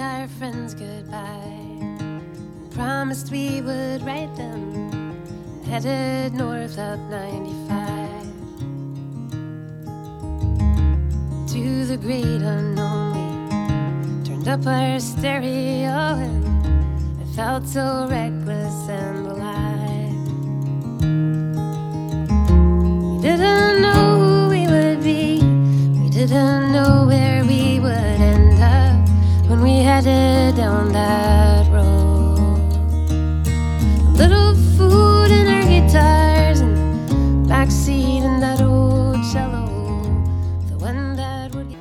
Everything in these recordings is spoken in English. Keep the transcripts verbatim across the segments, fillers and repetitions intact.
our friends goodbye and promised we would write them. Headed north up ninety-five to the great unknown. We turned up our stereo and I felt so reckless and alive. We didn't know who we would be. We didn't know where we would end up when we headed down that road. A little food in our guitars and backseat in that old cello. The one that would get...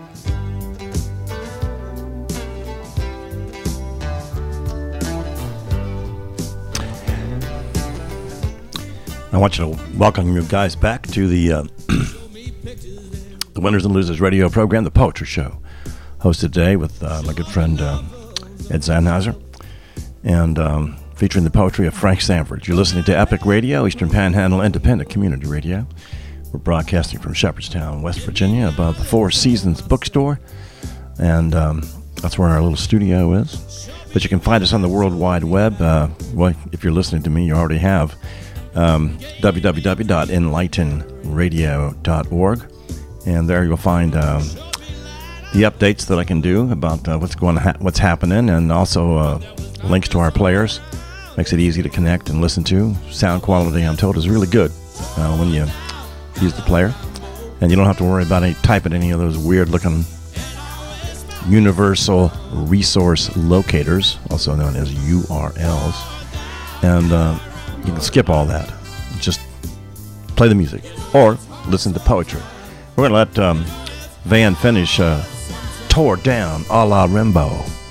I want you to welcome you guys back to the uh, the Winners and Losers radio program, The Poetry Show, hosted today with uh, my good friend uh, Ed Sandhauser, and um, featuring the poetry of Frank Stanford. You're listening to Epic Radio, Eastern Panhandle Independent Community Radio. We're broadcasting from Shepherdstown, West Virginia, above the Four Seasons Bookstore, and um, that's where our little studio is. But you can find us on the World Wide Web. Uh, well, if you're listening to me, you already have. Um, w w w dot enlighten radio dot org, and there you'll find um, the updates that I can do about uh, what's going, ha- what's happening, and also uh, links to our players. Makes it easy to connect and listen to. Sound quality, I'm told, is really good uh, when you use the player, and you don't have to worry about any typing any of those weird-looking universal resource locators, also known as U R Ls, and uh, you can skip all that. Just play the music or listen to poetry. We're going to let um, Van finish uh, Tore Down a la Rimbo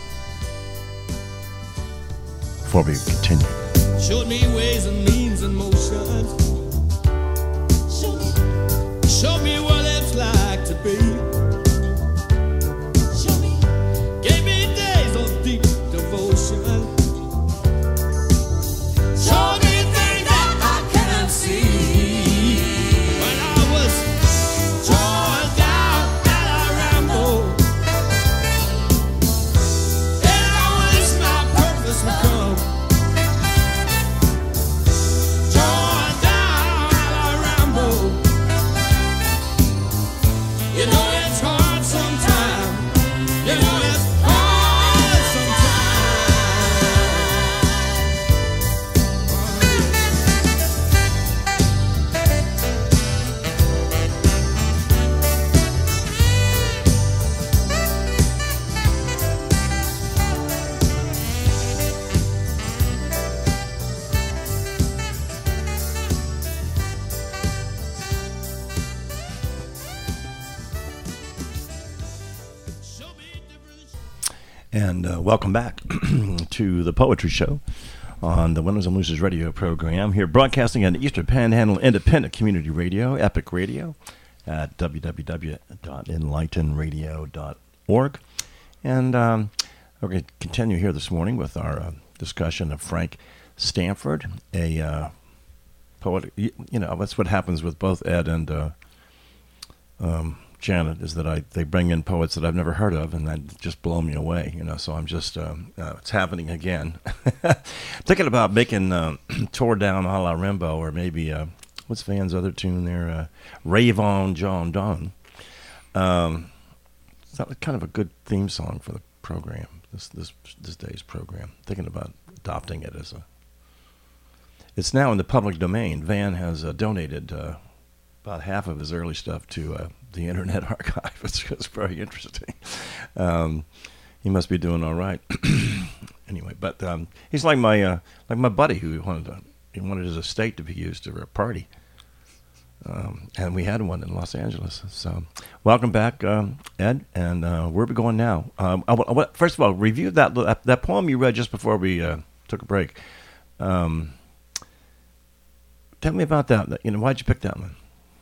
before we continue. Showed me ways and means and motions. Show me what it's like to be. Gave me days of deep devotion. Showed me things that I cannot see. When I was torn down at a ramble, and I wish my purpose would come. Torn down at a ramble. You know it's hard sometimes. You know it's hard sometimes. And uh, welcome back to the Poetry Show on the Winners and Losers radio program. Here broadcasting on Eastern Panhandle Independent Community Radio, Epic Radio, at w w w dot enlighten radio dot org. And um, we're going to continue here this morning with our uh, discussion of Frank Stanford, a uh, poet. You, you know, that's what happens with both Ed and uh, um, Janet, is that I they bring in poets that I've never heard of, and that just blow me away, you know. So I'm just um, uh, it's happening again. Thinking about making uh, "Tore Down a la Rimbo," or maybe uh, what's Van's other tune there, uh, "Rave On John Donne." Um, it's not kind of a good theme song for the program, this this this day's program. Thinking about adopting it as a. It's now in the public domain. Van has uh, donated uh, about half of his early stuff to uh, the Internet Archive. It's, it's very interesting. Um, he must be doing all right. Anyway, but um, he's like my uh, like my buddy who wanted to, he wanted his estate to be used for a party, um, and we had one in Los Angeles. So, welcome back, um, Ed. And uh, where are we going now? Um, I, I, first of all, review that that, that poem you read just before we uh, took a break. Um, tell me about that. You know, why'd you pick that one?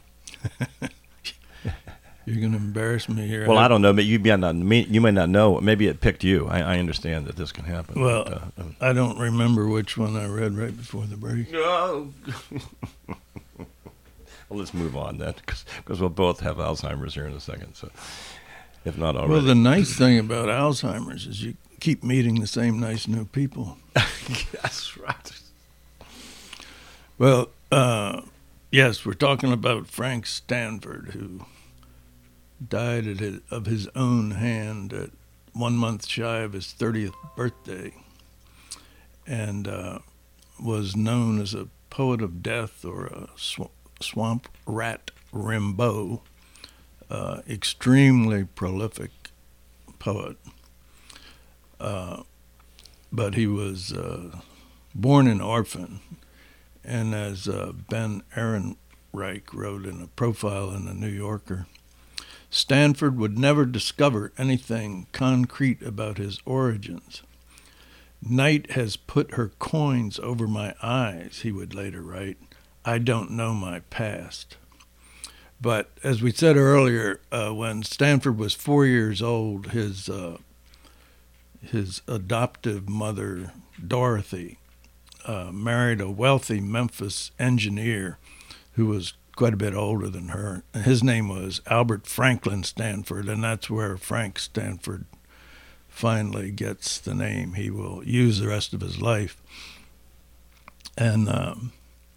You're going to embarrass me here. Well, I, I don't know, but you may not, you may not know. Maybe it picked you. I, I understand that this can happen. Well, but, uh, um, I don't remember which one I read right before the break. No. Well, let's move on then, because we'll both have Alzheimer's here in a second. So, if not already. Well, the nice thing about Alzheimer's is you keep meeting the same nice new people. That's right. Well, uh, yes, we're talking about Frank Stanford, who died at his, of his own hand at one month shy of his thirtieth birthday, and uh, was known as a poet of death, or a sw- swamp rat Rimbaud, uh, extremely prolific poet. Uh, but he was uh, born an orphan, and as uh, Ben Ehrenreich wrote in a profile in the New Yorker, Stanford would never discover anything concrete about his origins. Night has put her coins over my eyes, he would later write. I don't know my past. But as we said earlier, uh, when Stanford was four years old, his uh, his adoptive mother, Dorothy, uh, married a wealthy Memphis engineer who was quite a bit older than her. And his name was Albert Franklin Stanford, and that's where Frank Stanford finally gets the name he will use the rest of his life. And um,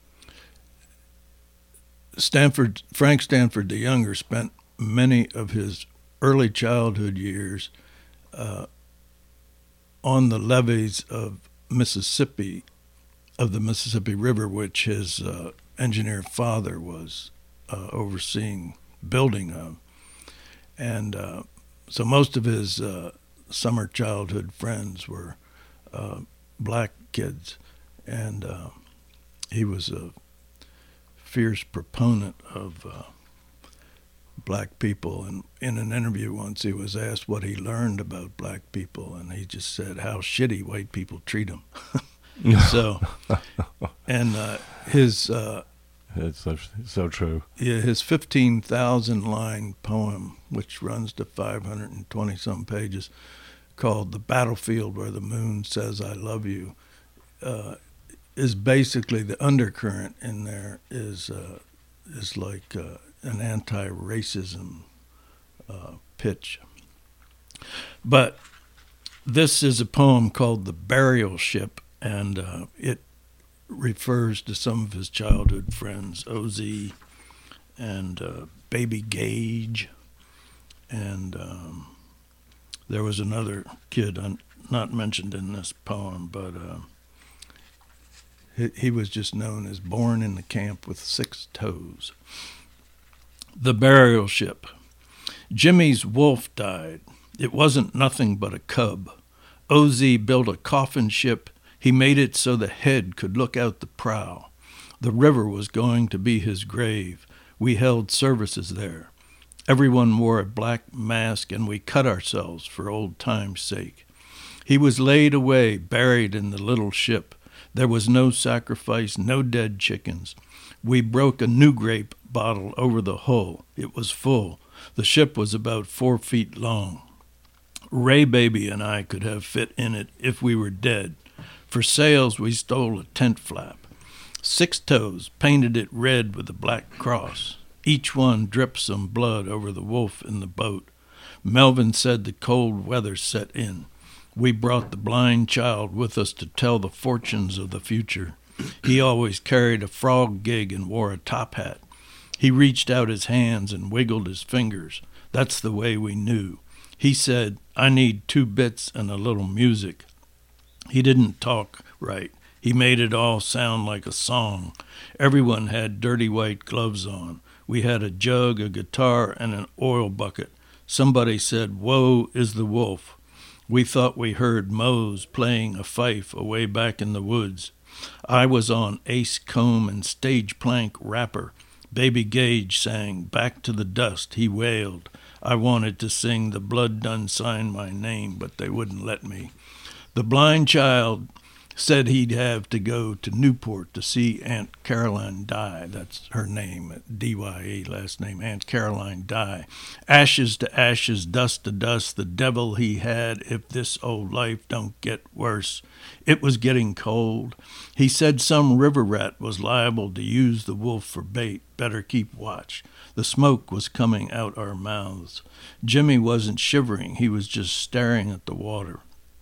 Stanford, Frank Stanford the Younger spent many of his early childhood years uh, on the levees of Mississippi, of the Mississippi River, which his uh, engineer father was uh, overseeing building of. And uh, so most of his uh, summer childhood friends were uh, black kids, and uh, he was a fierce proponent of uh, black people. And in an interview once, he was asked what he learned about black people, and he just said how shitty white people treat him. So, and uh, his uh, it's so, so true. Yeah, his fifteen thousand line poem, which runs to five hundred twenty some pages, called "The Battlefield Where the Moon Says I Love You," uh, is basically the undercurrent in there is uh, is like uh, an anti-racism uh, pitch. But this is a poem called "The Burial Ship," and uh, it refers to some of his childhood friends, O Z and uh, Baby Gage, and um, there was another kid un- not mentioned in this poem, but uh, he, he was just known as Born in the Camp with Six Toes. The Burial Ship. Jimmy's wolf died. It wasn't nothing but a cub. O Z built a coffin ship. He made it so the head could look out the prow. The river was going to be his grave. We held services there. Everyone wore a black mask, and we cut ourselves for old time's sake. He was laid away, buried in the little ship. There was no sacrifice, no dead chickens. We broke a new grape bottle over the hull. It was full. The ship was about four feet long. Ray Baby and I could have fit in it if we were dead. For sails, we stole a tent flap. Six Toes painted it red with a black cross. Each one dripped some blood over the wolf in the boat. Melvin said the cold weather set in. We brought the blind child with us to tell the fortunes of the future. He always carried a frog gig and wore a top hat. He reached out his hands and wiggled his fingers. That's the way we knew. He said, I need two bits and a little music. He didn't talk right. He made it all sound like a song. Everyone had dirty white gloves on. We had a jug, a guitar, and an oil bucket. Somebody said, Woe is the wolf. We thought we heard Mose playing a fife away back in the woods. I was on Ace Comb and Stage Plank Rapper. Baby Gage sang, Back to the Dust, he wailed. I wanted to sing The Blood Done Signed My Name, but they wouldn't let me. The blind child said he'd have to go to Newport to see Aunt Caroline die. That's her name, D Y E, last name, Aunt Caroline die. Ashes to ashes, dust to dust, the devil he had if this old life don't get worse. It was getting cold. He said some river rat was liable to use the wolf for bait. Better keep watch. The smoke was coming out our mouths. Jimmy wasn't shivering. He was just staring at the water.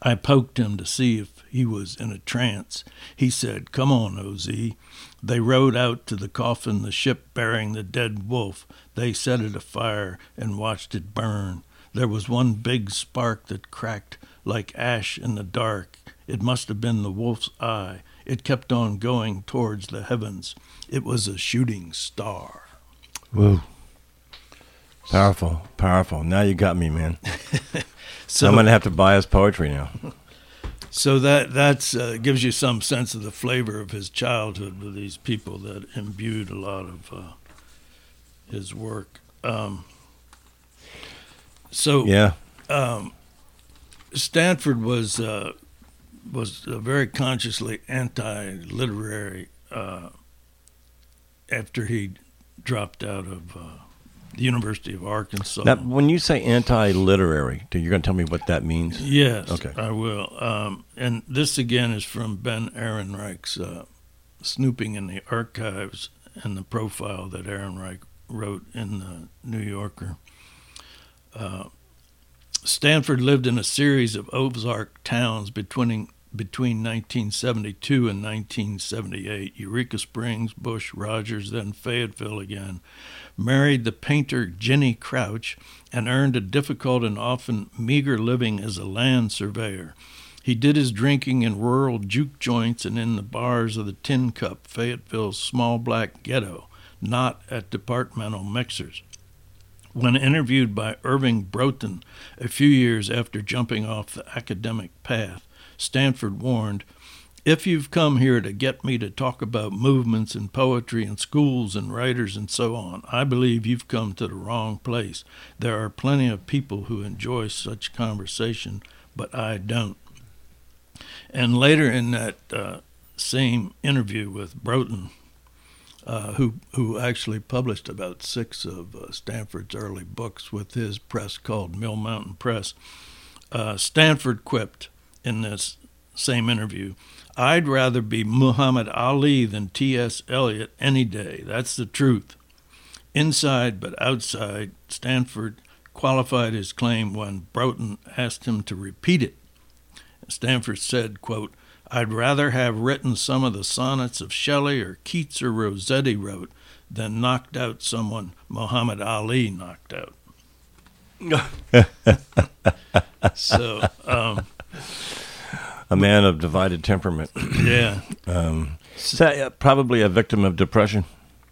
I poked him to see if he was in a trance. He said, "Come on, O Z." They rowed out to the coffin, the ship bearing the dead wolf. They set it afire and watched it burn. There was one big spark that cracked like ash in the dark. It must have been the wolf's eye. It kept on going towards the heavens. It was a shooting star. Whoa. Powerful, powerful. Now you got me, man. So I'm going to have to buy his poetry now. So that that's uh, gives you some sense of the flavor of his childhood with these people that imbued a lot of uh, his work. Um, so Yeah. um, Stanford was uh, was uh, very consciously anti-literary uh, after he dropped out of uh, the University of Arkansas. Now, when you say anti-literary, you're going to tell me what that means? Yes, Okay. I will. Um, and this again is from Ben Ehrenreich's uh, snooping in the archives and the profile that Ehrenreich wrote in the New Yorker. Uh, Stanford lived in a series of Ozark towns between between nineteen seventy-two and nineteen seventy-eight. Eureka Springs, Bush, Rogers, then Fayetteville again. Married the painter Jenny Crouch and earned a difficult and often meager living as a land surveyor. He did his drinking in rural juke joints and in the bars of the Tin Cup, Fayetteville's small black ghetto, not at departmental mixers. When interviewed by Irving Broughton a few years after jumping off the academic path, Stanford warned, "If you've come here to get me to talk about movements and poetry and schools and writers and so on, I believe you've come to the wrong place. There are plenty of people who enjoy such conversation, but I don't." And later in that uh, same interview with Broughton, uh, who who actually published about six of uh, Stanford's early books with his press called Mill Mountain Press, uh, Stanford quipped in this same interview, "I'd rather be Muhammad Ali than T S Eliot any day. That's the truth." Inside but outside, Stanford qualified his claim when Broughton asked him to repeat it. Stanford said, quote, "I'd rather have written some of the sonnets of Shelley or Keats or Rossetti wrote than knocked out someone Muhammad Ali knocked out." So, um, A man of divided temperament. yeah. Um, so, uh, probably a victim of depression.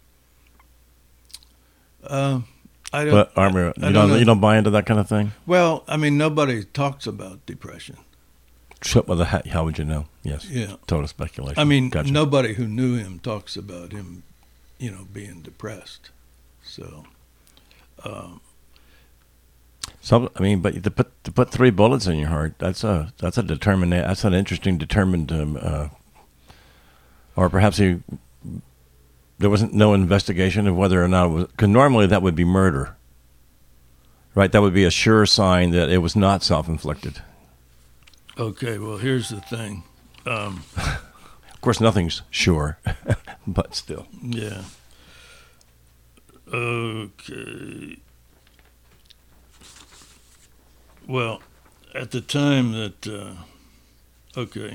Uh, I don't. But aren't we, you I don't, don't know. you don't buy into that kind of thing? Well, I mean, nobody talks about depression. So, well, the, how, how would you know? Yes. Yeah. Total speculation. I mean, Gotcha. nobody who knew him talks about him, you know, being depressed. So, um, So, I mean, but to put to put three bullets in your heart, that's a that's a determined that's an interesting determined um, uh, or perhaps he there wasn't no investigation of whether or not it was, because normally that would be murder, right? That would be a sure sign that it was not self-inflicted. okay, well, here's the thing. Um, Of course, nothing's sure, but still. yeah. Okay. Well, at the time that, uh, okay,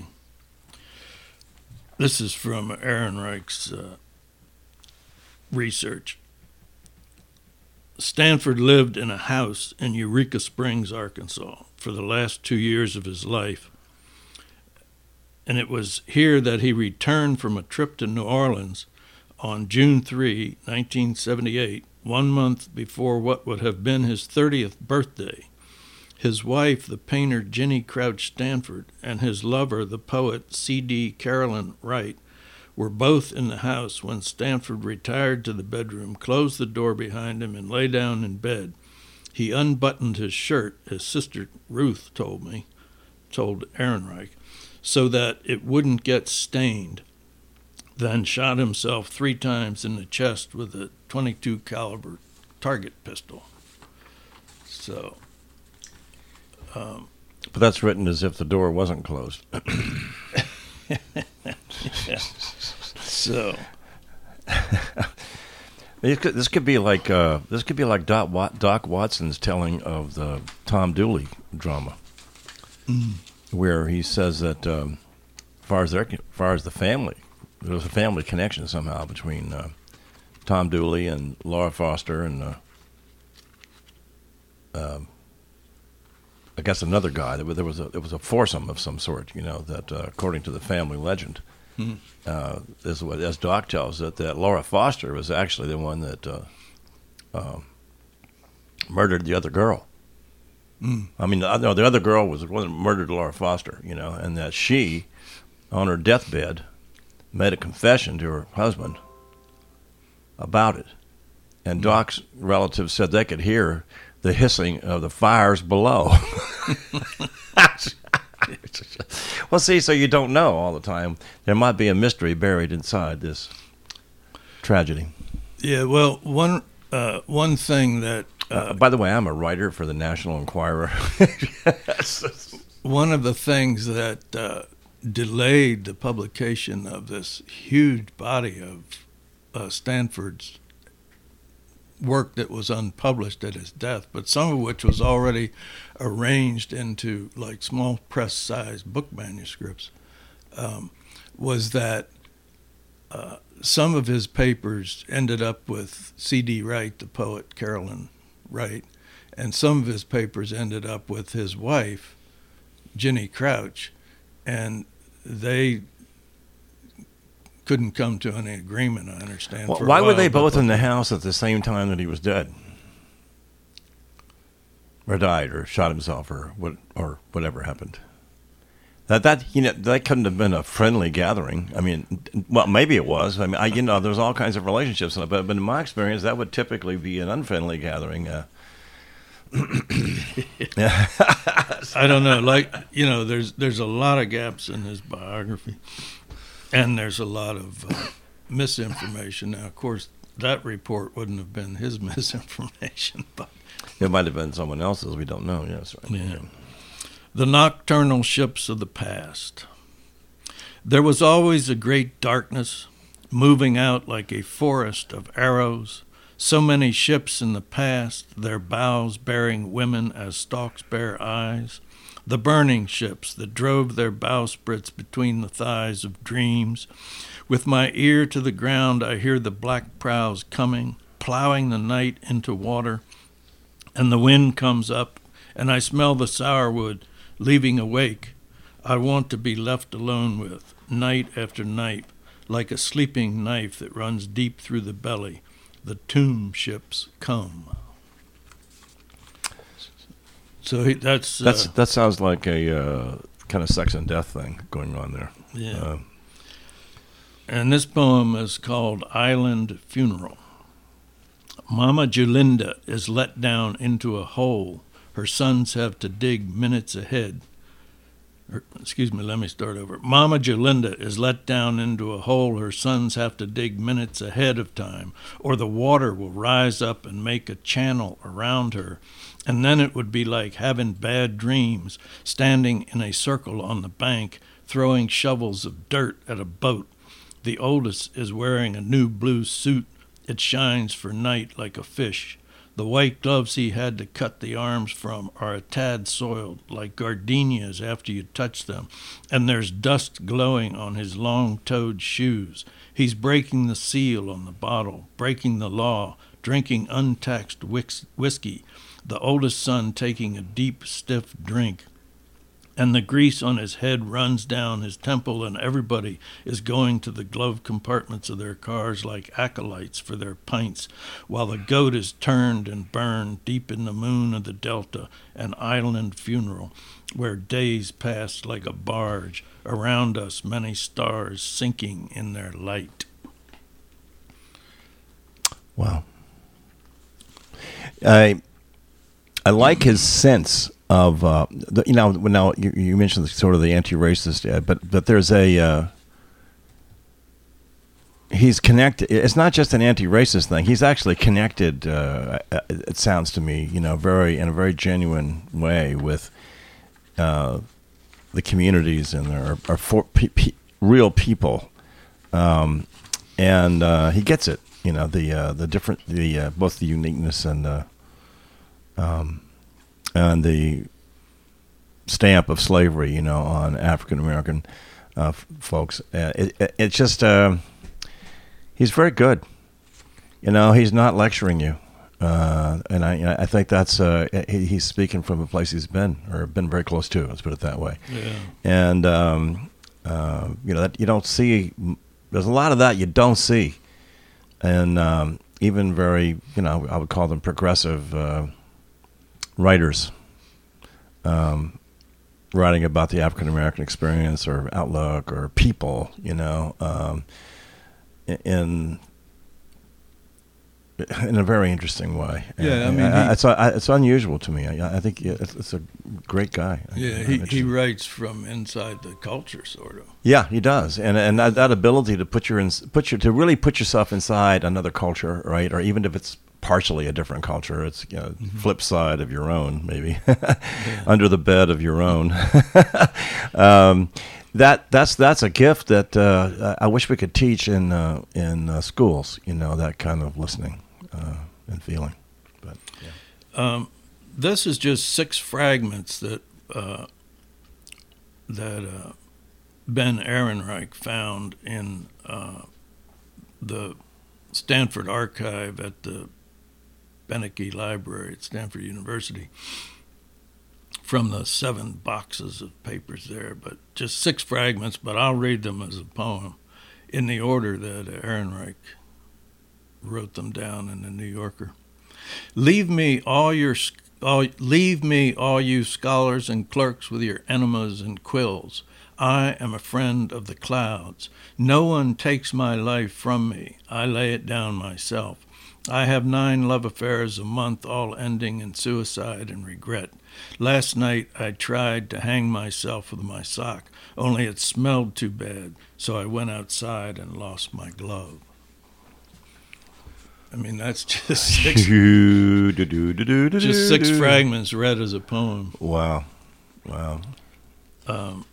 this is from Ehrenreich's uh, research. Stanford lived in a house in Eureka Springs, Arkansas, for the last two years of his life. And it was here that he returned from a trip to New Orleans on June third, nineteen seventy-eight, one month before what would have been his thirtieth birthday. His wife, the painter Jenny Crouch Stanford, and his lover, the poet C D Carolyn Wright, were both in the house when Stanford retired to the bedroom, closed the door behind him, and lay down in bed. He unbuttoned his shirt, his sister Ruth told me, told Ehrenreich, so that it wouldn't get stained, then shot himself three times in the chest with a twenty-two caliber target pistol. So... Um, But that's written as if the door wasn't closed. yeah. So, This could, this could be like uh, this could be like Doc, Wat, Doc Watson's telling of the Tom Dooley drama, mm. where he says that um, as far as their, as far as the family, there was a family connection somehow between uh, Tom Dooley and Laura Foster and uh, um, I guess another guy. There was there was a, it was a foursome of some sort, you know, that uh, according to the family legend, Hmm. uh, is what as Doc tells it, that Laura Foster was actually the one that uh, uh, murdered the other girl. Mm. I mean, no, the other girl was the one that murdered Laura Foster, you know, and that she, on her deathbed, made a confession to her husband about it. And Doc's relatives said they could hear the hissing of the fires below. Well, see, so you don't know all the time. There might be a mystery buried inside this tragedy. Yeah, well, one uh, one thing that Uh, by the way, I'm a writer for the National Enquirer. one of the things that uh, delayed the publication of this huge body of uh, Stanford's work that was unpublished at his death, but some of which was already arranged into like small press-sized book manuscripts, um, was that uh, some of his papers ended up with C D Wright, the poet Carolyn Wright, and some of his papers ended up with his wife, Jenny Crouch, and they couldn't come to any agreement, I understand. Well, for a why were while, they but- both in the house at the same time that he was dead? Or died, or shot himself, or what, or whatever happened. That that you know that couldn't have been a friendly gathering. I mean, well, maybe it was. I mean, I, you know, there's all kinds of relationships in it, but, but in my experience, that would typically be an unfriendly gathering. Uh, I don't know. Like, you know, there's there's a lot of gaps in his biography, and there's a lot of uh, misinformation. Now, of course, that report wouldn't have been his misinformation, but It might have been someone else's. We don't know. Yes, right. Yeah. The nocturnal ships of the past. There was always a great darkness, moving out like a forest of arrows. So many ships in the past, their bows bearing women as stalks bear eyes. The burning ships that drove their bowsprits between the thighs of dreams. With my ear to the ground, I hear the black prows coming, plowing the night into water. And the wind comes up, and I smell the sourwood, leaving a wake I want to be left alone with, night after night, like a sleeping knife that runs deep through the belly. The tomb ships come. So he, that's... That's uh, that sounds like a uh, kind of sex and death thing going on there. yeah. Uh, And this poem is called Island Funeral. Mama Julinda is let down into a hole her sons have to dig minutes ahead. Or, excuse me, let me start over. Mama Julinda is let down into a hole her sons have to dig minutes ahead of time, or the water will rise up and make a channel around her. And then it would be like having bad dreams, standing in a circle on the bank, throwing shovels of dirt at a boat. The oldest is wearing a new blue suit. It shines for night like a fish. The white gloves he had to cut the arms from are a tad soiled, like gardenias after you touch them, and there's dust glowing on his long-toed shoes. He's breaking the seal on the bottle, breaking the law, drinking untaxed whis- whiskey, the oldest son taking a deep, stiff drink. And the grease on his head runs down his temple, and everybody is going to the glove compartments of their cars like acolytes for their pints, while the goat is turned and burned deep in the moon of the Delta, an island funeral, where days pass like a barge, around us many stars sinking in their light. Wow. I I like his sense of uh, the, you know now you, you mentioned sort of the anti-racist, uh, but but there's a uh, he's connected. It's not just an anti-racist thing. He's actually connected. Uh, it sounds to me, you know, very in a very genuine way with uh, the communities and are, are for pe- pe- real people, um, and uh, he gets it. You know, the uh, the different the uh, both the uniqueness and the um, and the stamp of slavery, you know, on African American uh, f- folks. Uh, it, it, it's just uh, he's very good. You know, he's not lecturing you, uh, and I I think that's uh, he, he's speaking from a place he's been or been very close to. Let's put it that way. Yeah. And um, uh, you know that you don't see. There's a lot of that you don't see, and um, even very, you know, I would call them progressive uh, writers. Um, writing about the African American experience or outlook or people, you know, um, in in a very interesting way. Yeah, I And mean, I, he- it's uh, it's unusual to me. I, I think it's, it's a great guy. Yeah, I'm he, he interested. writes from inside the culture, sort of. Yeah, he does, and and that, that ability to put your ins- put your to really put yourself inside another culture, right? Or even if it's partially a different culture, it's, you know, Mm-hmm. flip side of your own, maybe under the bed of your own. um, that that's that's a gift that uh, I wish we could teach in uh, in uh, schools. You know, that kind of listening uh, and feeling. But yeah. Um, this is just six fragments that uh, that uh, Ben Ehrenreich found in uh, the Stanford archive at the Beneke Library at Stanford University, from the seven boxes of papers there, but just six fragments, but I'll read them as a poem in the order that Ehrenreich wrote them down in the New Yorker. Leave me all your all, leave me all you scholars and clerks with your enemas and quills. I am a friend of the clouds. No one takes my life from me. I lay it down myself. I have nine love affairs a month, all ending in suicide and regret. Last night I tried to hang myself with my sock, only it smelled too bad, so I went outside and lost my glove. I mean, that's just six, just six fragments read as a poem. Wow, wow. Um,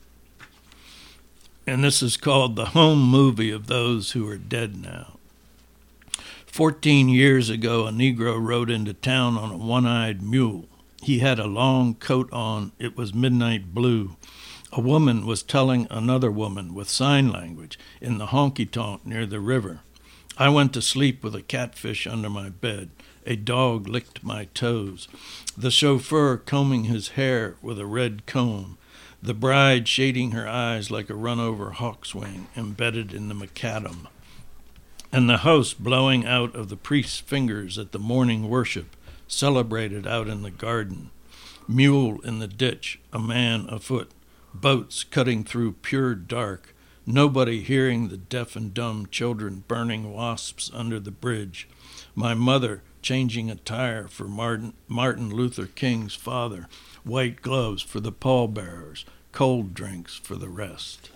and this is called The Home Movie of Those Who Are Dead Now. Fourteen years ago, a Negro rode into town on a one-eyed mule. He had a long coat on. It was midnight blue. A woman was telling another woman with sign language in the honky-tonk near the river. I went to sleep with a catfish under my bed. A dog licked my toes. The chauffeur combing his hair with a red comb. The bride shading her eyes like a run-over hawk's wing embedded in the macadam. And the host blowing out of the priest's fingers at the morning worship, celebrated out in the garden. Mule in the ditch, a man afoot, boats cutting through pure dark, nobody hearing the deaf and dumb children burning wasps under the bridge. My mother changing a tire for Martin, Martin Luther King's father, white gloves for the pallbearers, cold drinks for the rest.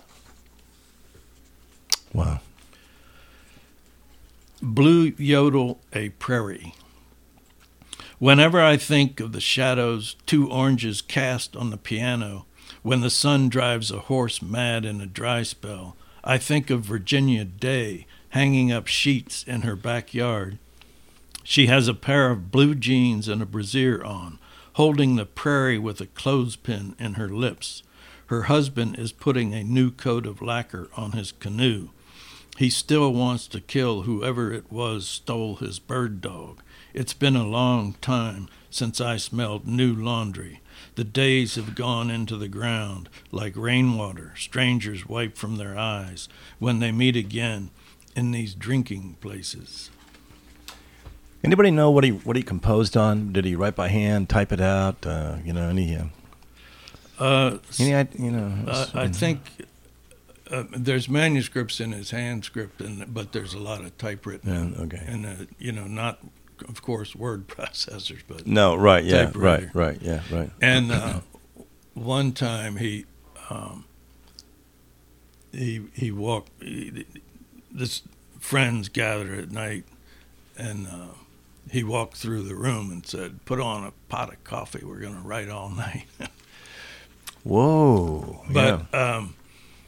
Wow. Blue Yodel, a Prairie. Whenever I think of the shadows two oranges cast on the piano, when the sun drives a horse mad in a dry spell, I think of Virginia Day hanging up sheets in her backyard. She has a pair of blue jeans and a brassiere on, holding the prairie with a clothespin in her lips. Her husband is putting a new coat of lacquer on his canoe. He still wants to kill whoever it was stole his bird dog. It's been a long time since I smelled new laundry. The days have gone into the ground like rainwater strangers wipe from their eyes when they meet again in these drinking places. Anybody know what he what he composed on? Did he write by hand, type it out? Uh, you know, any uh, Uh, any id- you know? uh, I think uh, there's manuscripts in his hand script, and but there's a lot of typewritten. Yeah, okay. And uh, you know, not of course word processors, but No, right, yeah, typewriter. right, right, yeah, right. And uh, one time he um, he he walked. He, this friends gathered at night, and uh, he walked through the room and said, "Put on a pot of coffee. We're going to write all night." Whoa, But yeah. um,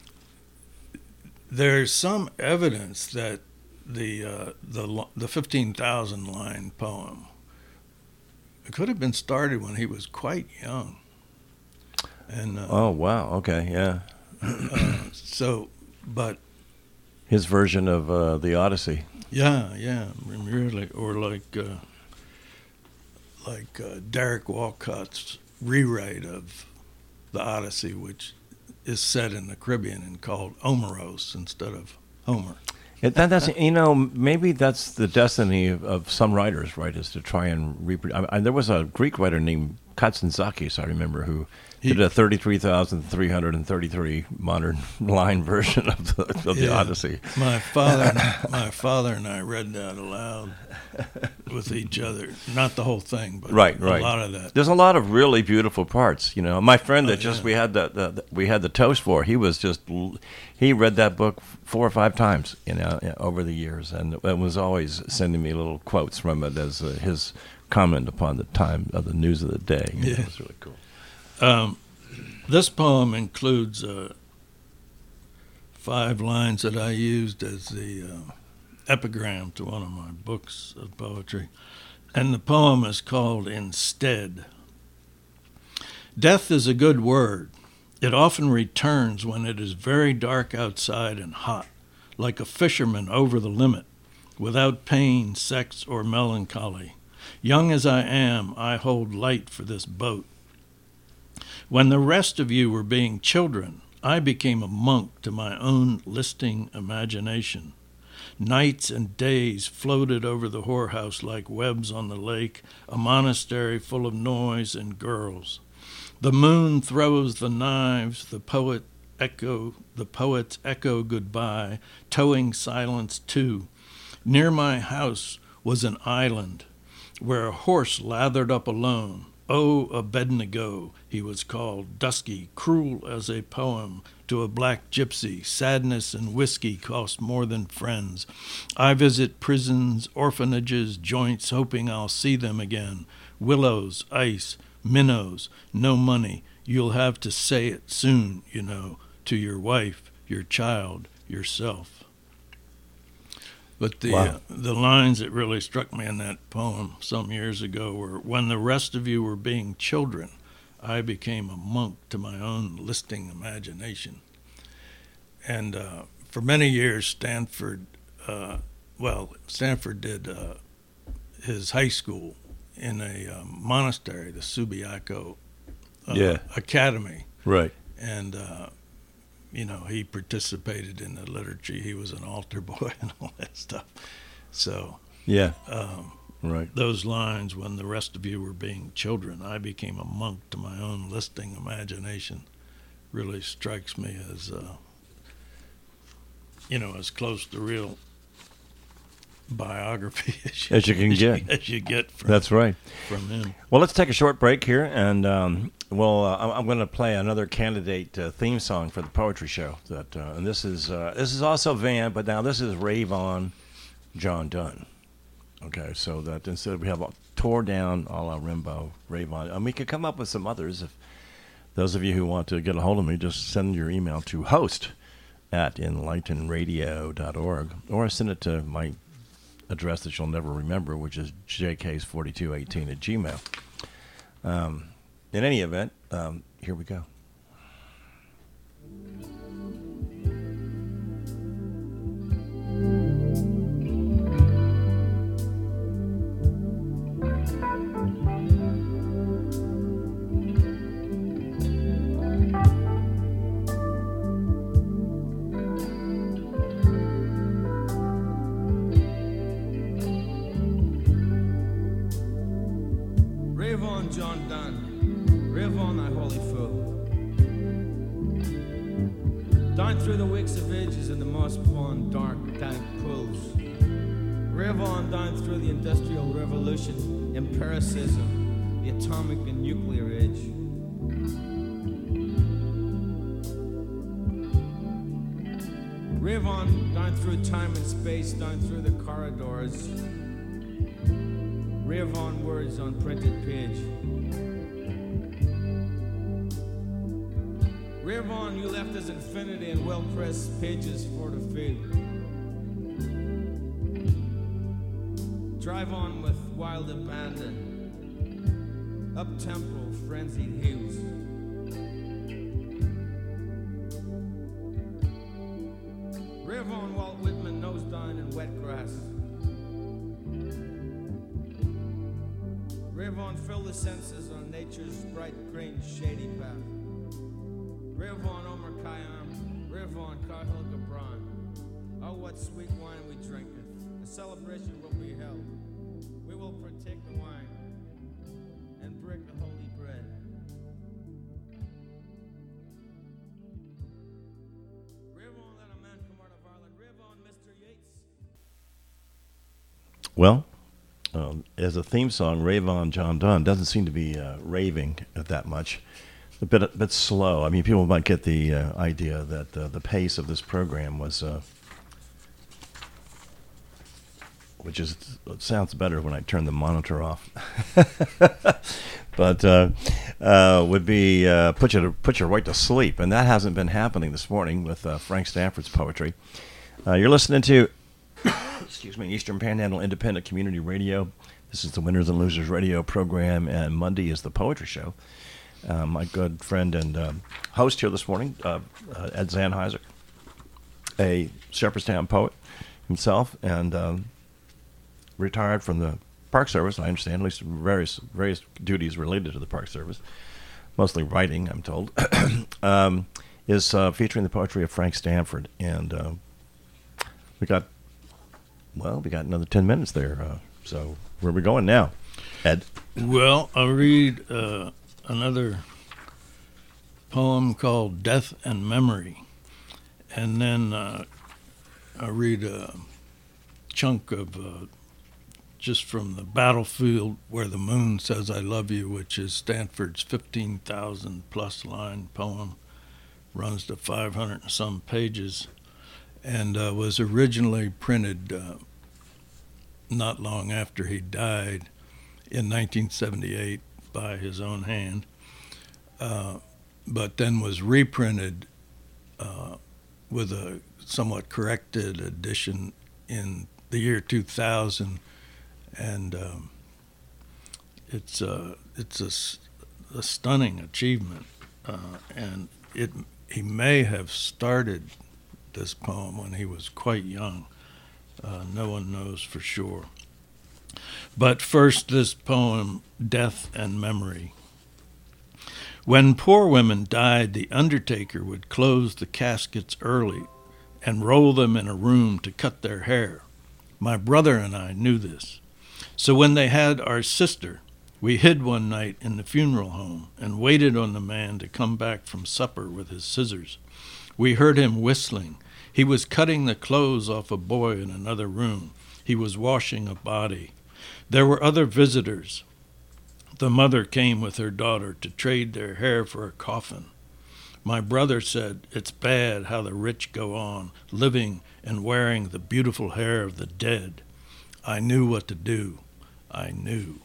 there's some evidence that the uh, the lo- the fifteen thousand line poem could have been started when he was quite young. And uh, Oh, wow. Okay, yeah. uh, so, but His version of uh, the Odyssey. yeah, yeah, really, or like uh, like uh, Derek Walcott's rewrite of the Odyssey, which is set in the Caribbean and called Omeros instead of Homer. It, that, that's you know maybe that's the destiny of, of some writers, right? Is to try and reproduce. I, I, there was a Greek writer named Katsantzakis, I remember, who He- did a thirty-three thousand three hundred thirty-three modern line version of the of the Yeah. Odyssey. My father, my father and I read that aloud with each other. Not the whole thing, but Right, a right. lot of that. There's a lot of really beautiful parts. You know, my friend that Oh, just yeah. we had the, the, the we had the toast for. He was just l- he read that book four or five times. You know, yeah, over the years, and it was always sending me little quotes from it as uh, his comment upon the time of the news of the day. You know, Yeah. it was really cool. Um, this poem includes uh, five lines that I used as the uh, epigram to one of my books of poetry. And the poem is called Instead. Death is a good word. It often returns when it is very dark outside and hot, like a fisherman over the limit, without pain, sex, or melancholy. Young as I am, I hold light for this boat. When the rest of you were being children, I became a monk to my own listing imagination. Nights and days floated over the whorehouse like webs on the lake, a monastery full of noise and girls. The moon throws the knives, the poet echo, the poets echo goodbye, towing silence too. Near my house was an island where a horse lathered up alone. Oh, Abednego, he was called, dusky, cruel as a poem to a black gypsy. Sadness and whiskey cost more than friends. I visit prisons, orphanages, joints, hoping I'll see them again. Willows, ice, minnows, no money. You'll have to say it soon, you know, to your wife, your child, yourself. But the Wow. uh, the lines that really struck me in that poem some years ago were, when the rest of you were being children, I became a monk to my own listing imagination. And uh, for many years, Stanford, uh, well, Stanford did uh, his high school in a um, monastery, the Subiaco uh, Yeah. Academy. Right. And uh, you know, he participated in the liturgy. He was an altar boy and all that stuff. So Yeah. um, Right. those lines, when the rest of you were being children, I became a monk to my own listing imagination, really strikes me as, uh, you know, as close to real biography as you, As you can as get. as you get from, That's right. from him. Well, let's take a short break here, and um, well, uh, I'm- I'm going to play another candidate uh, theme song for the poetry show. That uh, and this is uh, this is also Van, but now this is Rave On, John Dunn. Okay, so that instead we have a Tore Down a la Rimbaud, Rave On, and we could come up with some others. If those of you who want to get a hold of me, just send your email to host at enlighten radio dot org, or send it to my address that you'll never remember, which is j k s forty-two eighteen at gmail. Um, in any event, um, here we go. Rave on, John Donne. Rave on, thy holy fool. Down through the wicks of ages and the moss-spawned dark, dank pools. Rave on down through the Industrial Revolution, empiricism, the atomic and nuclear age. Rave on down through time and space, down through the corridors. Rave on words on printed page. Rave on, you left us infinity and well-pressed pages for to feed. Drive on with wild abandon, up-tempo, frenzied heels. Rave on, fill the senses on nature's bright green shady path. Rave on, Omer Khayyam, rave on, Cathal Gibran. Oh, what sweet wine we drinketh. A celebration will be held. We will partake the wine and break the holy bread. Rave on, let a man come out of Ireland. Rave on, Mister Yates. Well, um, as a theme song, Rave On John Donne doesn't seem to be uh, raving that much. A bit, a bit slow. I mean, people might get the uh, idea that uh, the pace of this program was, uh, which is it sounds better when I turn the monitor off. But uh, uh, would be uh, put you to put you right to sleep, and that hasn't been happening this morning with uh, Frank Stanford's poetry. Uh, you're listening to, excuse me, Eastern Panhandle Independent Community Radio. This is the Winners and Losers Radio program, and Monday is the Poetry Show. Uh, my good friend and um, host here this morning, uh, uh, Ed Zandheiser, a Shepherdstown poet himself, and um, retired from the Park Service, I understand, at least various various duties related to the Park Service, mostly writing, I'm told, um, is uh, featuring the poetry of Frank Stanford. And uh, we got, well, we got another ten minutes there. Uh, so where are we going now, Ed? Well, I'll read uh, another poem called Death and Memory. And then uh, I'll read a chunk of uh, just from the Battlefield Where the Moon Says I Love You, which is Stanford's fifteen thousand plus line poem, runs to five hundred and some pages, and uh, was originally printed uh, not long after he died in nineteen seventy-eight by his own hand, uh, but then was reprinted uh, with a somewhat corrected edition in the year two thousand. And um, it's a it's a, a stunning achievement, uh, and it he may have started this poem when he was quite young. Uh, no one knows for sure. But first, this poem, Death and Memory. When poor women died, the undertaker would close the caskets early and roll them in a room to cut their hair. My brother and I knew this. So when they had our sister, we hid one night in the funeral home and waited on the man to come back from supper with his scissors. We heard him whistling. He was cutting the clothes off a boy in another room. He was washing a body. There were other visitors. The mother came with her daughter to trade their hair for a coffin. My brother said, "It's bad how the rich go on, living and wearing the beautiful hair of the dead." I knew what to do. I knew.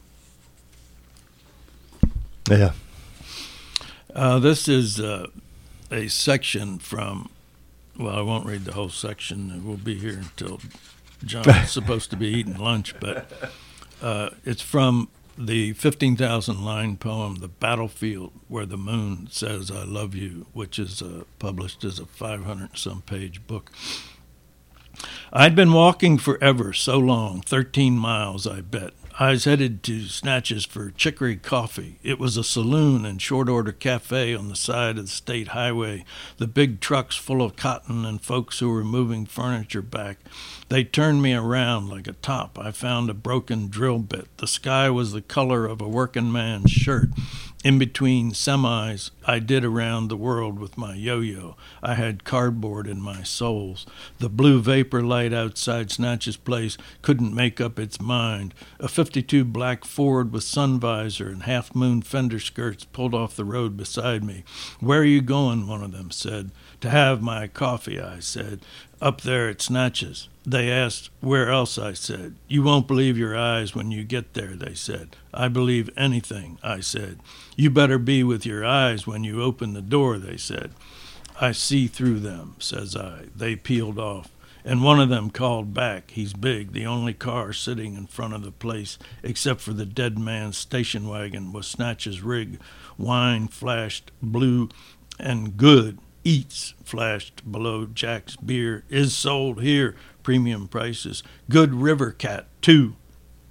Yeah. Uh, this is uh, a section from, well, I won't read the whole section. We'll be here until John's supposed to be eating lunch, but uh, it's from the fifteen thousand line poem, The Battlefield Where the Moon Says I Love You, which is uh, published as a five hundred some page book. I'd been walking forever, so long, thirteen miles, I bet. I was headed to Snatches for Chicory Coffee. It was a saloon and short-order cafe on the side of the state highway, the big trucks full of cotton and folks who were moving furniture back. They turned me around like a top. I found a broken drill bit. The sky was the color of a working man's shirt. In between semis, I did around the world with my yo-yo. I had cardboard in my soles. The blue vapor light outside Snatch's place couldn't make up its mind. A fifty-two black Ford with sun visor and half-moon fender skirts pulled off the road beside me. "Where are you going?" one of them said. "To have my coffee," I said. "Up there at Snatch's." They asked, "Where else?" I said. "You won't believe your eyes when you get there," they said. "I believe anything," I said. "You better be with your eyes when you open the door," they said. "I see through them," says I. They peeled off, and one of them called back. He's big. The only car sitting in front of the place, except for the dead man's station wagon, was Snatch's rig. Wine flashed blue and good. Eats flashed below Jack's beer. Is sold here. Premium prices. Good river cat, too.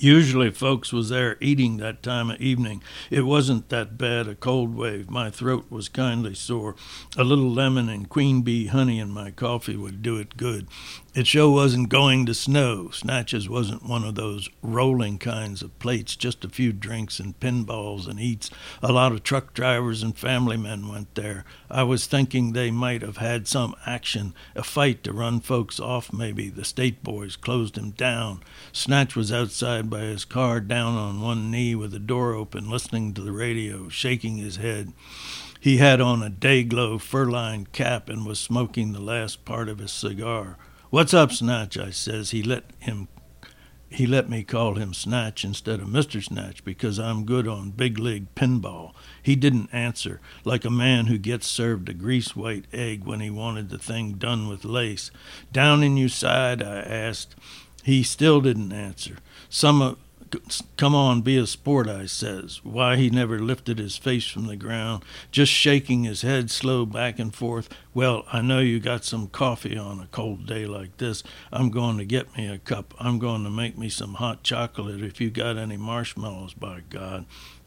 Usually folks was there eating that time of evening. It wasn't that bad a cold wave. My throat was kindly sore. A little lemon and queen bee honey in my coffee would do it good. It sure wasn't going to snow. Snatches wasn't one of those rolling kinds of plates, just a few drinks and pinballs and eats. A lot of truck drivers and family men went there. I was thinking they might have had some action, a fight to run folks off maybe. The state boys closed him down. Snatch was outside by his car, down on one knee with the door open, listening to the radio, shaking his head. He had on a day-glow fur-lined cap and was smoking the last part of his cigar. "What's up, Snatch?" I says. He let him, he let me call him Snatch instead of Mister Snatch because I'm good on big league pinball. He didn't answer, like a man who gets served a grease-white egg when he wanted the thing done with lace. "Down in your side?" I asked. He still didn't answer. Some of "Come on, be a sport," I says. Why, he never lifted his face from the ground, just shaking his head slow back and forth. "Well, I know you got some coffee on a cold day like this. I'm going to get me a cup. I'm going to make me some hot chocolate if you got any marshmallows, by God."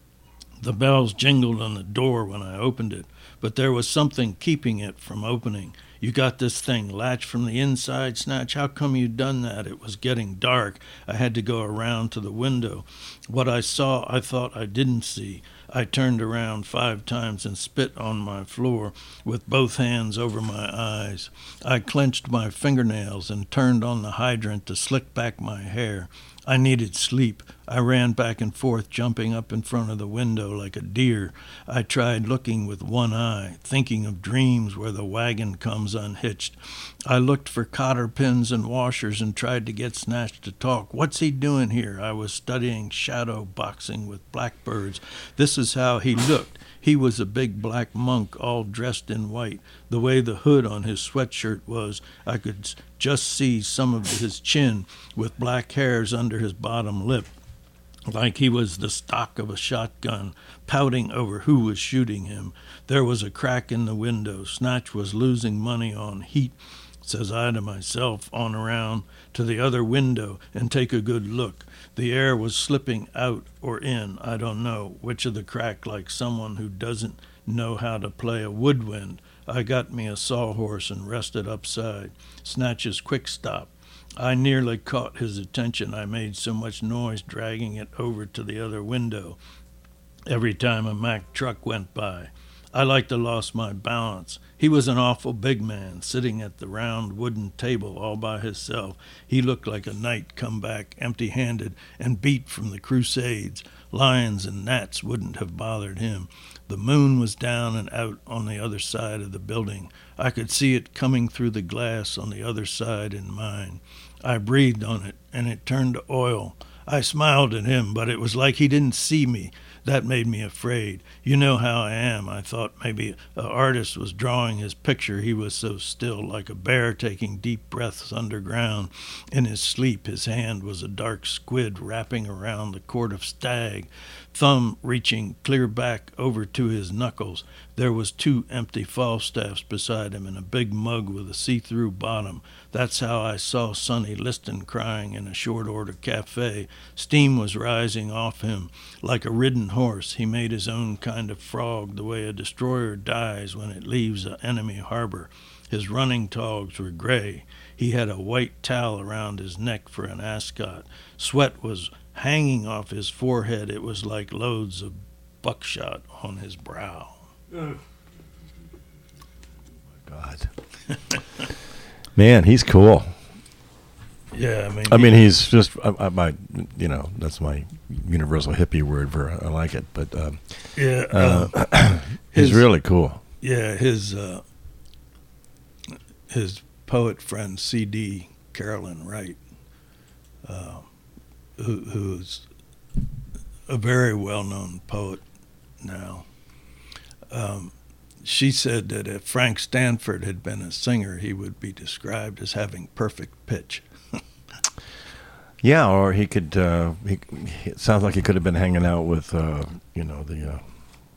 The bells jingled on the door when I opened it, but there was something keeping it from opening. "You got this thing latched from the inside, Snatch? How come you done that?" It was getting dark. I had to go around to the window. What I saw I thought I didn't see. I turned around five times and spit on my floor with both hands over my eyes. I clenched my fingernails and turned on the hydrant to slick back my hair. I needed sleep. I ran back and forth, jumping up in front of the window like a deer. I tried looking with one eye, thinking of dreams where the wagon comes unhitched. I looked for cotter pins and washers and tried to get Snatch to talk. "What's he doing here?" I was studying shadow boxing with blackbirds. This is how he looked. He was a big black monk, all dressed in white. The way the hood on his sweatshirt was, I could just see some of his chin with black hairs under his bottom lip, like he was the stock of a shotgun, pouting over who was shooting him. There was a crack in the window. Snatch was losing money on heat. Says I to myself, on around to the other window and take a good look. The air was slipping out or in, I don't know, which of the crack, like someone who doesn't know how to play a woodwind. I got me a sawhorse and rested upside. Snatch's quick stop. I nearly caught his attention. I made so much noise dragging it over to the other window every time a Mack truck went by. I like to lost my balance. He was an awful big man, sitting at the round wooden table all by himself. He looked like a knight come back empty-handed and beat from the Crusades. Lions and gnats wouldn't have bothered him. The moon was down and out on the other side of the building. I could see it coming through the glass on the other side in mine. I breathed on it, and it turned to oil. I smiled at him, but it was like he didn't see me. That made me afraid. You know how I am. I thought maybe an artist was drawing his picture. He was so still, like a bear taking deep breaths underground. In his sleep, his hand was a dark squid wrapping around the cord of stag, thumb reaching clear back over to his knuckles. There was two empty Falstaffs beside him and a big mug with a see-through bottom. That's how I saw Sonny Liston crying in a short-order cafe. Steam was rising off him like a ridden horse. He made his own kind of frog, the way a destroyer dies when it leaves an enemy harbor. His running togs were gray. He had a white towel around his neck for an ascot. Sweat was hanging off his forehead. It was like loads of buckshot on his brow. Oh, my God. Man, he's cool. Yeah, I mean, I mean, he's just I, I, my, you know, that's my universal hippie word for I like it, but um, yeah, uh, uh, he's his, really cool. Yeah, his uh, his poet friend C D Carolyn Wright, uh, who, who's a very well-known poet now. Um, she said that if Frank Stanford had been a singer, he would be described as having perfect pitch. Yeah, or he could. Uh, he, it sounds like he could have been hanging out with, uh, you know, the, uh,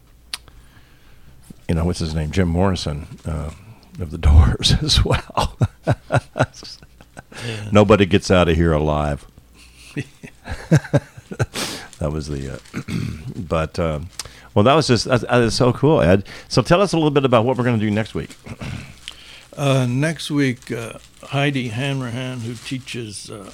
you know, what's his name, Jim Morrison uh, of the Doors as well. Yeah. Nobody gets out of here alive. That was the, uh, but, uh, well, that was just, that, that is so cool, Ed. So tell us a little bit about what we're going to do next week. Uh, next week, uh, Heidi Hanrahan, who teaches uh,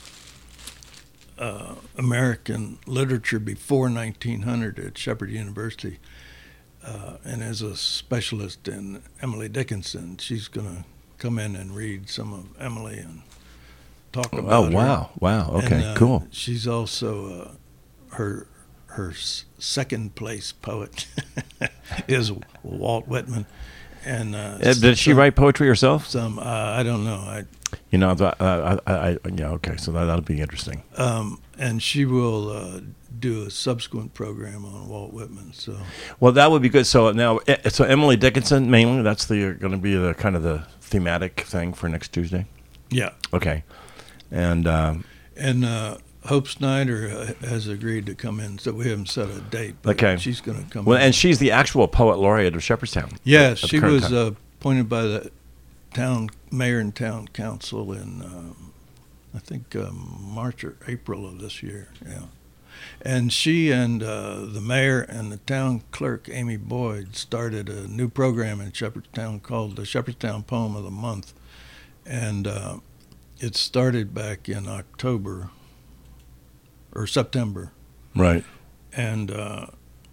uh, American literature before nineteen hundred at Shepherd University, uh, and is a specialist in Emily Dickinson, she's going to come in and read some of Emily and talk about Oh, her. wow. Wow. Okay, And, uh, cool. She's also uh, her her s- second place poet is Walt Whitman, and uh, Ed, did she some- write poetry herself? Some uh, I don't know. I You know, uh, I, I, I, yeah, okay, so that, that'll be interesting. um, and she will uh, do a subsequent program on Walt Whitman. So Well, that would be good. So now, eh, so Emily Dickinson mainly, that's the going to be the kind of the thematic thing for next Tuesday? yeah, Okay. And, um, and uh, Hope Snyder uh, has agreed to come in. So we haven't set a date. But Okay. she's going to come. well, in. and she's the actual poet laureate of Shepherdstown. yeah, at the she current was time. uh, appointed by the town mayor and town council in um, I think um, March or April of this year. Yeah, and she and uh, the mayor and the town clerk Amy Boyd started a new program in Shepherdstown called the Shepherdstown Poem of the Month, and uh, it started back in October or September, Right. and uh,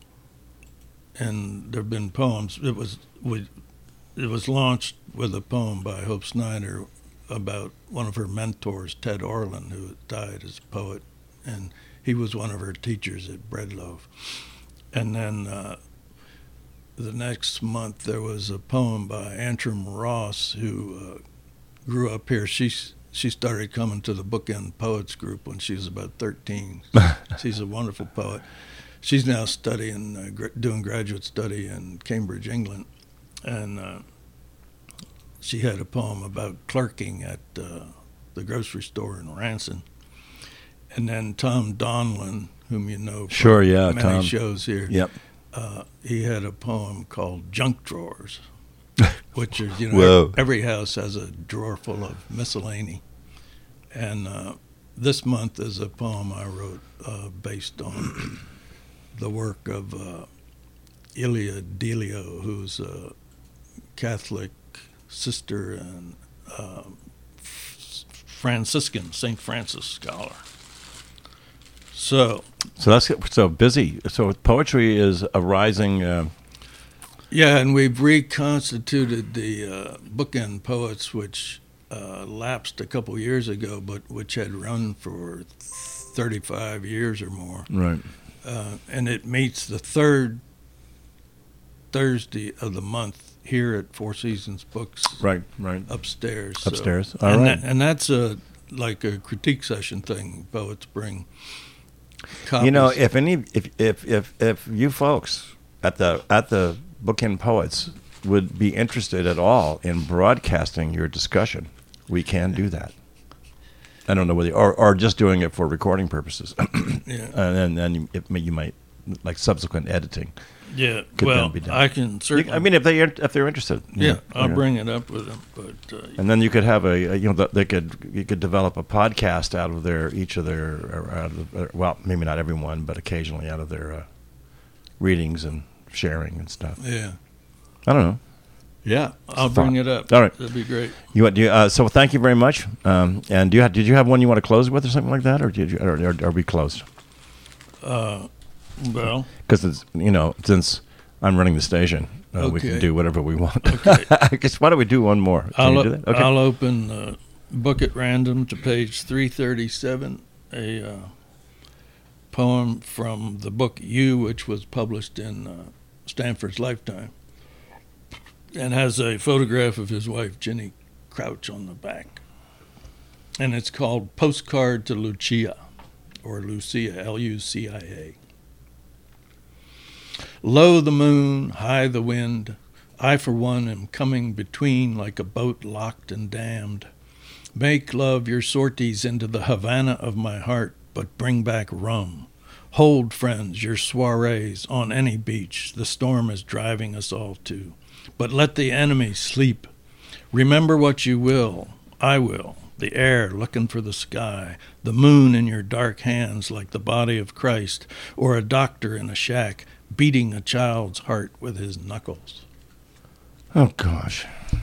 and there've been poems. It was we, it was launched with a poem by Hope Snyder about one of her mentors, Ted Orland, who died as a poet, and he was one of her teachers at Breadloaf. And then uh, the next month there was a poem by Antrim Ross, who uh, grew up here. She's She started coming to the Bookend Poets group when she was about thirteen. She's a wonderful poet. She's now studying, uh, gra- doing graduate study in Cambridge, England, and uh, she had a poem about clerking at uh, the grocery store in Ranson. And then Tom Donlin, whom you know from Sure, yeah, many Tom. shows here, Yep. uh, he had a poem called Junk Drawers, which is, you know, Whoa. every house has a drawer full of miscellany. And uh, this month is a poem I wrote uh, based on the work of uh, Ilia Delio, who's a Catholic sister and uh, Franciscan, Saint Francis scholar. So, So that's so busy. So poetry is a rising. Uh, yeah, and we've reconstituted the uh, Bookend Poets, which uh, lapsed a couple years ago, but which had run for thirty-five years or more. right. Uh, and it meets the third Thursday of the month here at Four Seasons Books Right. Right. upstairs. So- Upstairs. All and, right. that, and that's a like a critique session thing. Poets bring copies. You know, if any, if if if if you folks at the at the Bookend Poets would be interested at all in broadcasting your discussion, we can do that. I don't know whether, or or just doing it for recording purposes, yeah, and then then you, it, may- you might like subsequent editing. yeah. could Well, then be done. I can You- certainly. I mean, if they if they're interested, you yeah, know, I'll okay. bring it up with them. But uh, And then you could have a, a you know th- they could you could develop a podcast out of their each of their or out of their, well maybe not everyone but occasionally out of their uh, readings and sharing and stuff. yeah, I don't know. yeah, I'll Thought. bring it up. All right. That'd be great. You what do you, uh, so thank you very much. Um, and do you have, did you have one you want to close with or something like that or did you or, or are we closed? Uh, well, Because it's you know since I'm running the station, uh, we can Okay. do whatever we want. Okay. I guess why don't we do one more? Can I'll, you do that? Okay. I'll open the book at random to page three thirty-seven, a uh, poem from the book You, which was published in uh, Stanford's Lifetime, and has a photograph of his wife, Jenny Crouch, on the back. And it's called Postcard to Lucia, or Lucia, L U C I A. Low the moon, high the wind, I for one am coming between like a boat locked and damned. Make, love, your sorties into the Havana of my heart, but bring back rum. Hold, friends, your soirees on any beach the storm is driving us all to. But let the enemy sleep. Remember what you will, I will, the air looking for the sky, the moon in your dark hands like the body of Christ, or a doctor in a shack beating a child's heart with his knuckles. Oh, gosh.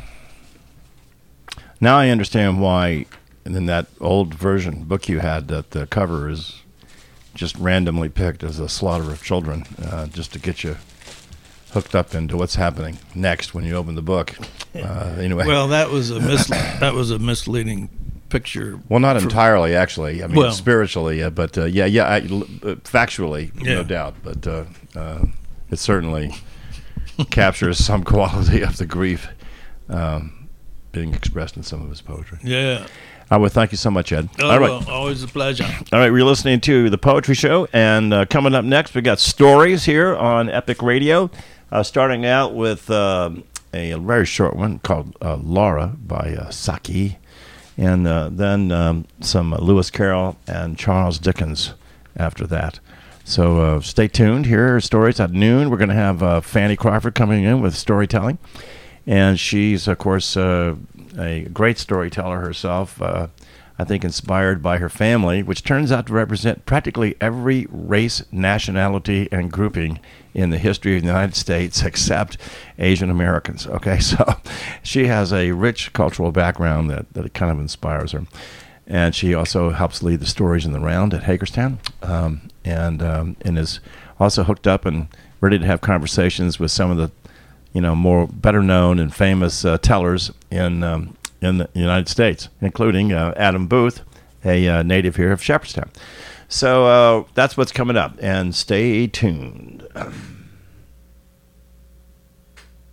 Now I understand why, in that old version book you had, that the cover is just randomly picked as a slaughter of children, uh, just to get you hooked up into what's happening next when you open the book. Uh, anyway. Well, that was a mis- that was a misleading picture. Well, not for, entirely, actually. I mean, well, spiritually, uh, but uh, yeah, yeah, I, uh, factually, yeah. no doubt. But uh, uh, it certainly captures some quality of the grief um, being expressed in some of his poetry. Yeah. I would thank you so much, Ed. Oh, All right. well, always a pleasure. All right, we're listening to The Poetry Show, and uh, coming up next, we got stories here on Epic Radio, uh, starting out with uh, a very short one called uh, Laura by uh, Saki, and uh, then um, some uh, Lewis Carroll and Charles Dickens after that. So uh, stay tuned. Here are stories at noon. We're going to have uh, Fanny Crawford coming in with storytelling, and she's, of course, uh, a great storyteller herself, uh, I think inspired by her family, which turns out to represent practically every race, nationality, and grouping in the history of the United States except Asian Americans. Okay, so she has a rich cultural background that, that kind of inspires her. And she also helps lead the Stories in the Round at Hagerstown, um, and um, and is also hooked up and ready to have conversations with some of the you know, more better known and famous uh, tellers in um, in the United States, including uh, Adam Booth, a uh, native here of Shepherdstown. So uh, that's what's coming up, and stay tuned.